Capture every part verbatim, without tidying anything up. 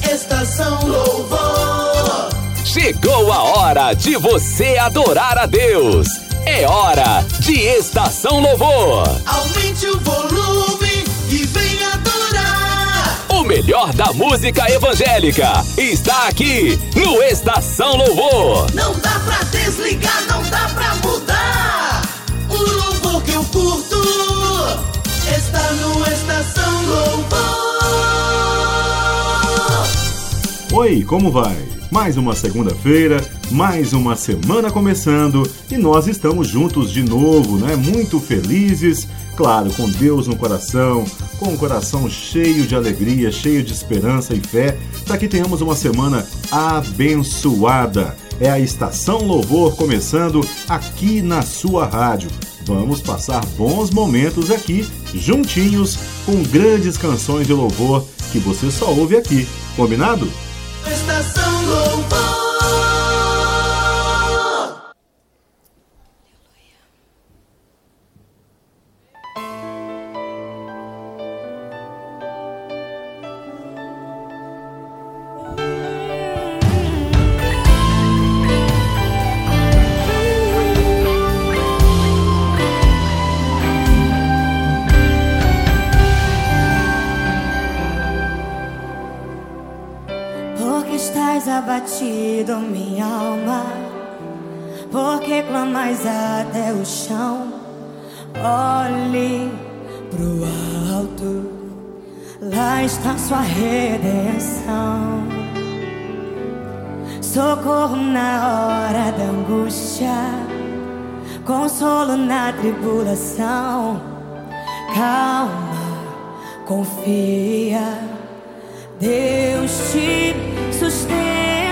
Estação Louvor. Chegou a hora de você adorar a Deus. É hora de Estação Louvor. Aumente o volume e vem adorar. O melhor da música evangélica está aqui no Estação Louvor. Não dá pra desligar, não dá pra mudar. O louvor que eu curto está no Estação Louvor. Oi, como vai? Mais uma segunda-feira, mais uma semana começando e nós estamos juntos de novo, né? Muito felizes, claro, com Deus no coração, com o coração cheio de alegria, cheio de esperança e fé, para que tenhamos uma semana abençoada. É a Estação Louvor começando aqui na sua rádio. Vamos passar bons momentos aqui, juntinhos, com grandes canções de louvor que você só ouve aqui. Combinado? Estação Louvor. Abatido minha alma, porque clamais até o chão. Olhe pro alto, lá está sua redenção. Socorro na hora da angústia, consolo na tribulação. Calma, confia, Deus te sustenta.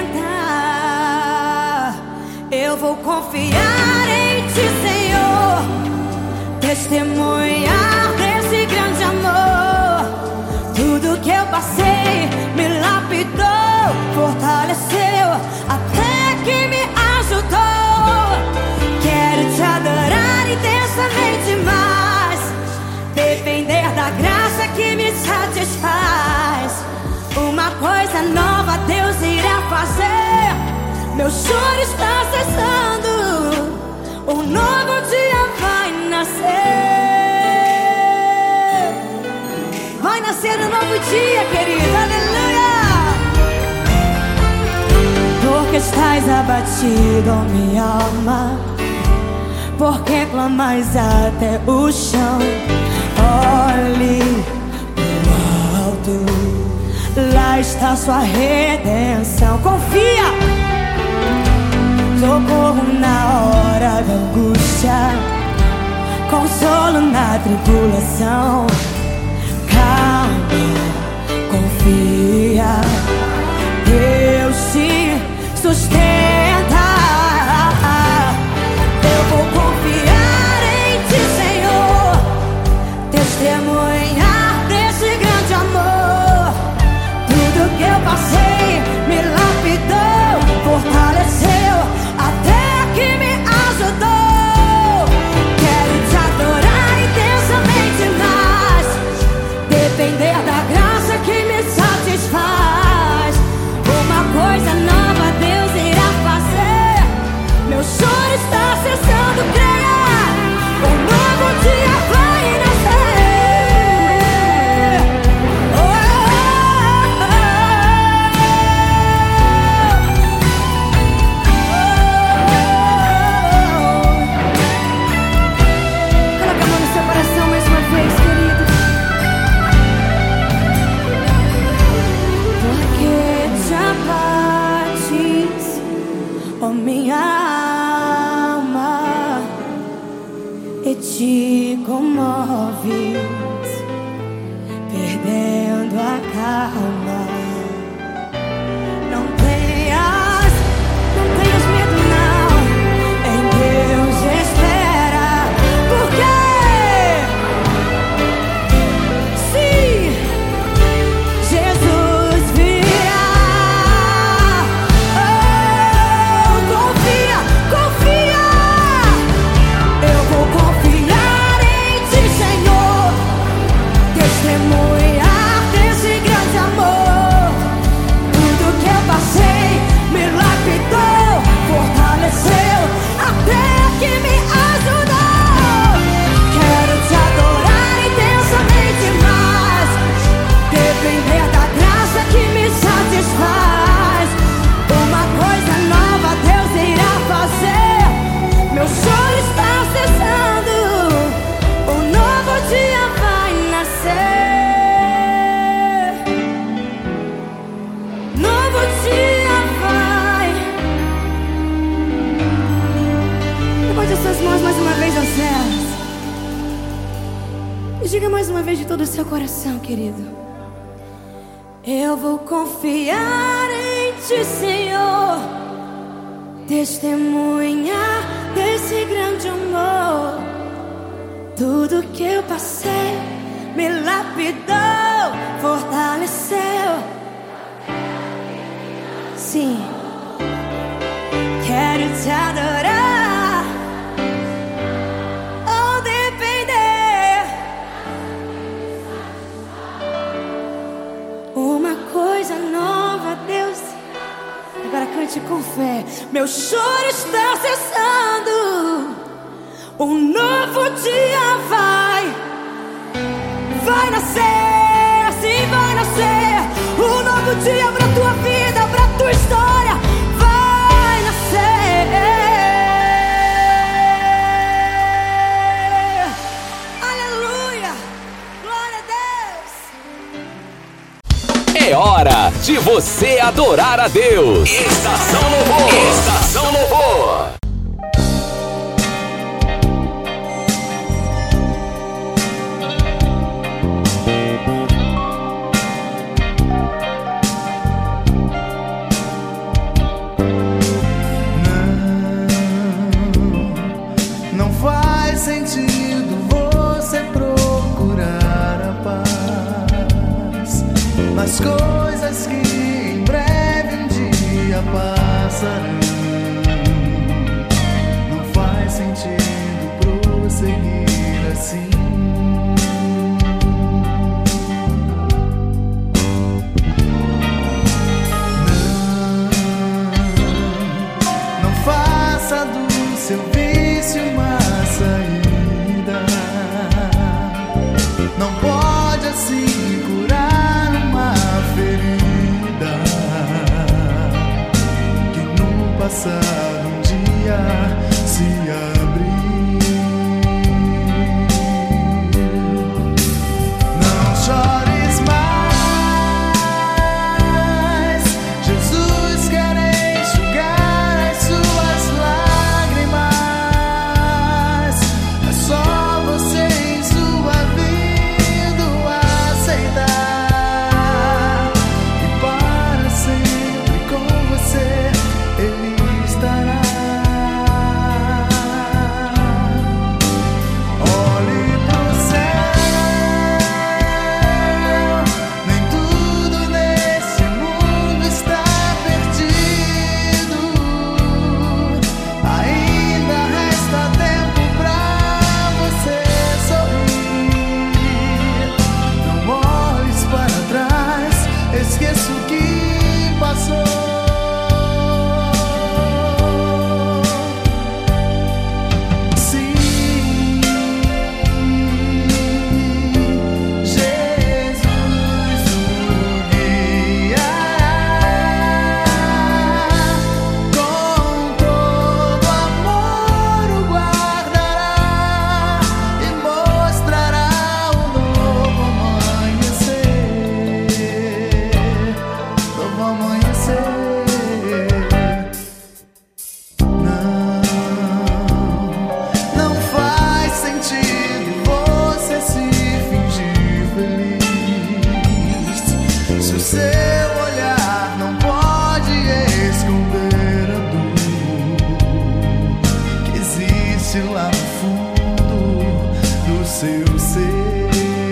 Eu vou confiar em ti, Senhor, testemunhar desse grande amor. Tudo que eu passei me lapidou, fortaleceu, até que me ajudou. Quero te adorar intensamente mais, depender da graça que me satisfaz. Uma coisa nova Deus irá fazer, meu choro está cessando, um novo dia vai nascer. Vai nascer um novo dia, querida, aleluia. Porque estás abatido, minha alma, porque clamais até o chão. Olhe pro alto, lá está sua redenção. Confia! Socorro na hora da angústia, consolo na tribulação. Calma, confia, Deus te sustenta. Eu vou confiar em ti, Senhor, testemunhar desse grande amor. Tudo que eu passei me lapidou, fortaleceu, até que me ajudou. Quero te adorar intensamente mais, depender da graça que me satisfaz. Uma coisa nova Deus irá fazer, meu choro está cessando, creia. Um novo dia vai nascer. Minha alma e te comoves, perdendo a calma. Não tenhas, não tenhas medo não, em Deus espera, porque sim, Jesus virá. Eu vou confiar em ti, Senhor, testemunhar desse grande amor. todo o seu coração, querido. Eu vou confiar em Ti, Senhor, testemunhar desse grande amor. Tudo que eu passei me lapidou, fortaleceu. Sim, quero Te adorar ou depender. Uma coisa nova, Deus. Agora cante com fé. Meu choro está cessando. Um novo dia vai, vai nascer, sim, vai nascer. Um novo dia pra tua vida, pra tua história, vai nascer. Aleluia, glória a Deus. É hora de você adorar a Deus. Estação Louvor. Estação Louvor. As coisas que em breve um dia passarão. Não faz sentido prosseguir assim. Não, não faça do seu vício uma saída. Não pode assim curar uma ferida que no passado um dia se abriu. Não chores mais, Jesus quer enxugar as suas lágrimas. É só você em sua vida aceitar, e para sempre com você Ele estará. Olhe pro céu, nem tudo nesse mundo está perdido. Ainda resta tempo pra você sorrir. Não olhes para trás, esqueça o que passou. Sim, Jesus o guiará, com todo amor o guardará e mostrará um novo amanhecer, novo amanhecer. Não, não faz sentido você se fingir feliz, se o seu olhar não pode esconder a dor que existe lá no fundo do seu ser.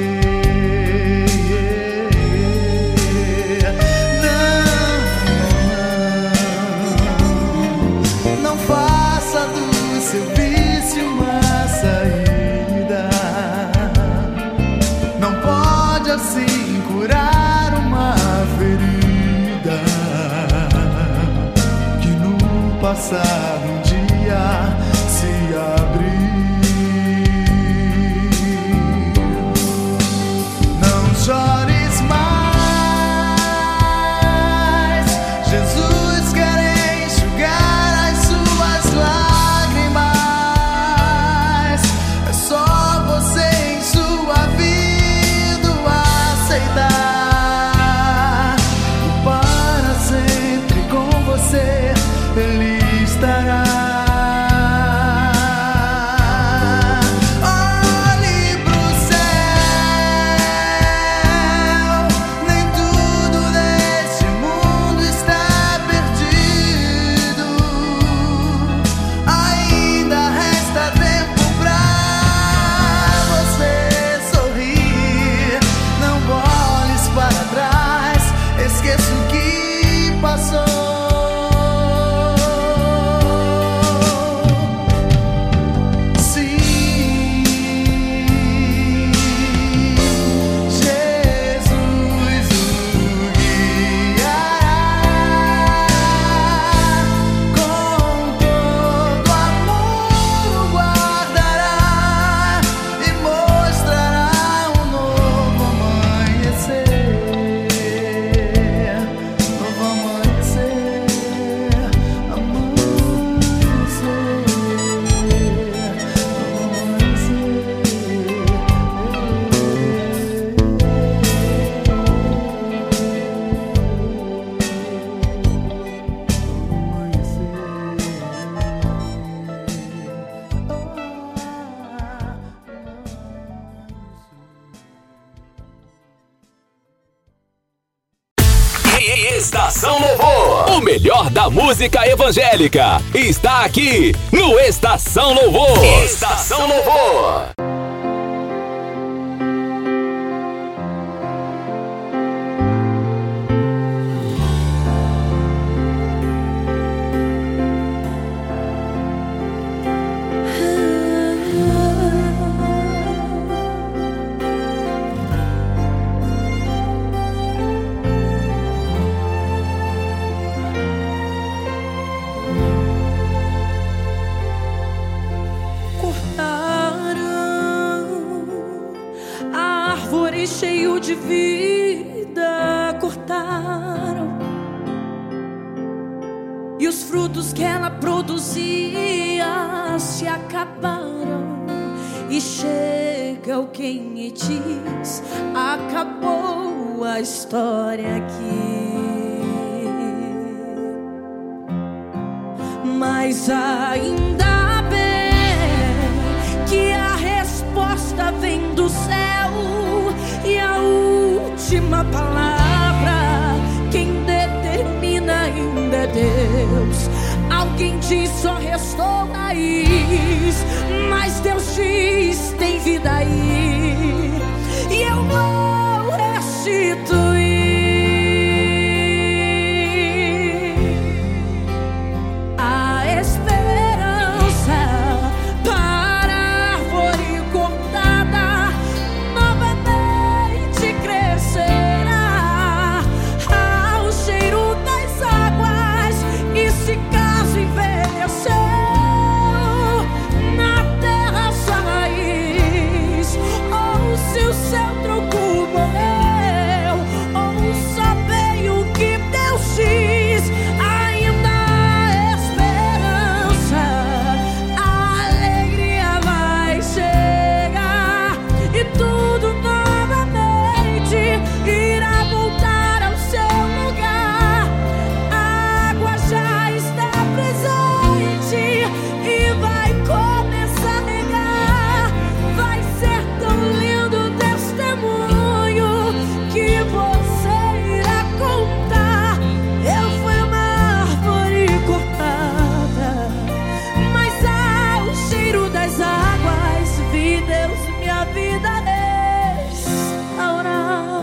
Não, não faça do seu vício uma saída. Não pode assim curar uma ferida que no passado um dia se abriu. Não chores mais, Jesus quer enxugar as suas lágrimas. É só você em sua vida aceitar, e para sempre com você Ele estará. Estação Louvor, o melhor da música evangélica, está aqui no Estação Louvor. Estação Louvor. Cheio de vida cortaram, e os frutos que ela produzia se acabaram. E chega alguém e diz: acabou a história aqui. Mas ainda bem que a resposta vem do céu. E a última palavra, quem determina ainda é Deus. Alguém diz: só restou raiz, mas Deus diz: tem vida aí. E eu vou restituir a esperança para a árvore cortada. Novamente crescerá ao cheiro das águas. E se caso envelheceu na terra sua raiz, ou se o seu tronco morreu, ou só veio o que Deus diz, ainda há esperança. A alegria vai chegar e tudo novamente irá voltar ao seu lugar. A água já está presente e vai começar a regar. Vai ser tão lindo o testemunho que você irá contar. Eu fui uma árvore cortada, mas ao cheiro das águas vi Deus minha vida restaurar.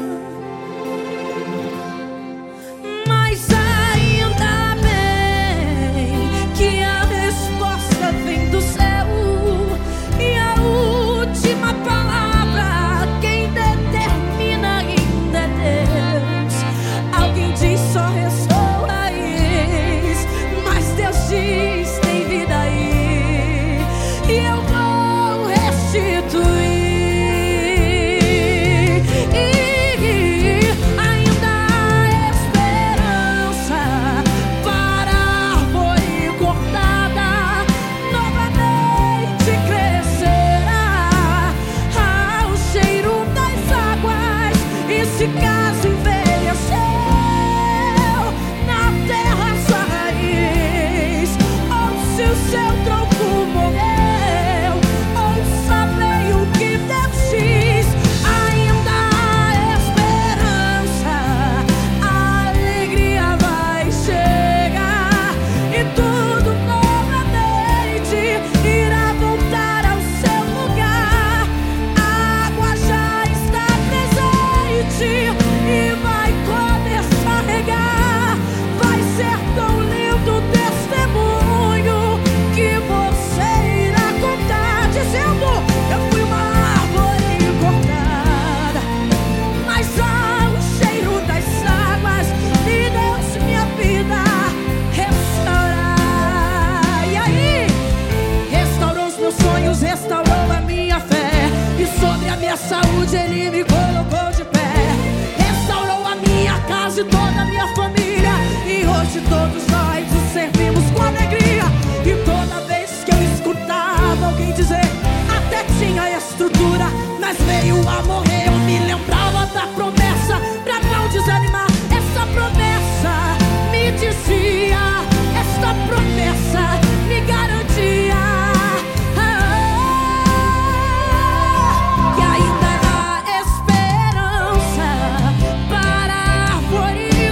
Mas ainda bem que a resposta vem do céu. E a última palavra, quem determina ainda é Deus. Alguém diz: só restou raiz, mas Deus diz: tem vida aí. E eu vou restituir. Ainda há esperança para a árvore cortada. Novamente crescerá ao cheiro das águas. E se caso envelheceu na terra sua raiz, ou se o seu tronco morreu, ou só veio o que Deus diz, ainda há esperança. A alegria vai chegar e tudo novamente irá voltar ao seu lugar. A água já está presente e vai começar a regar. Vai ser tão lindo o testemunho que você irá contar, dizendo: eu fui uma árvore cortada, mas ao cheiro das águas vi Deus minha vida restaurar. E aí, restaurou os meus sonhos, restaurou a minha fé, e sobre a minha saúde Ele me colocou de pé. Restaurou a minha casa e toda a minha família, e hoje todos nós o servimos com alegria. E toda vez que eu escutava alguém dizer: até tinha estrutura, mas veio a morrer, eu me lembrava da promessa pra não desanimar. Essa promessa me dizia, esta promessa me garantia que ainda há esperança para a árvore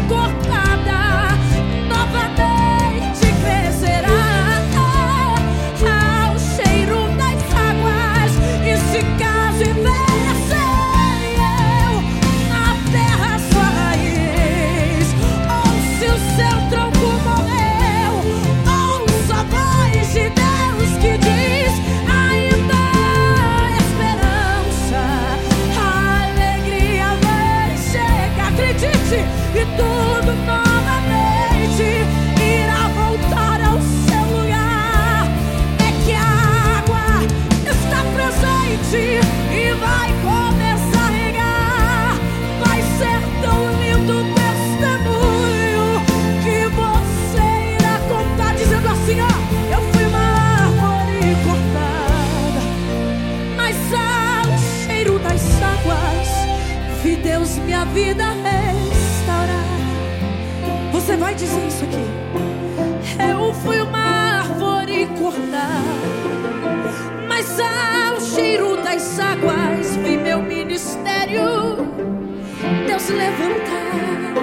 e tudo novamente irá voltar ao seu lugar. É que a água está presente e vai começar a regar. Vai ser tão lindo o testemunho que você irá contar, dizendo assim, ó: eu fui uma árvore cortada, mas ao cheiro das águas vi Deus minha vida restaurar. Você vai dizer isso aqui: eu fui uma árvore cortada, mas ao cheiro das águas vi meu ministério Deus levantar.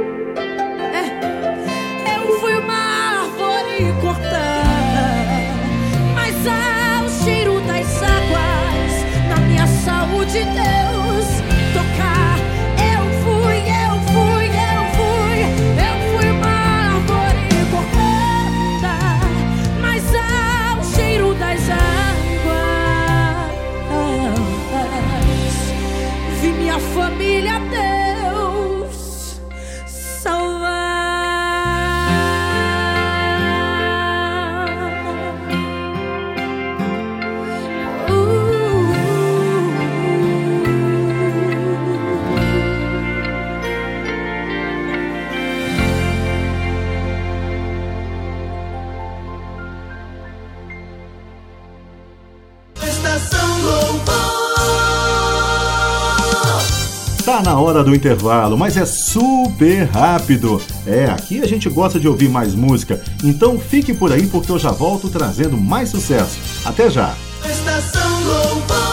É, eu fui uma árvore cortada, mas ao cheiro das águas na minha saúde Deus tocar. Eu fui, eu fui, eu fui, eu fui uma árvore cortada, mas ao cheiro das águas vi minha família Deus salvar. Estação Louvor. Tá na hora do intervalo, mas é super rápido. É, aqui a gente gosta de ouvir mais música, então fique por aí porque eu já volto trazendo mais sucesso. Até já! Estação Louvor.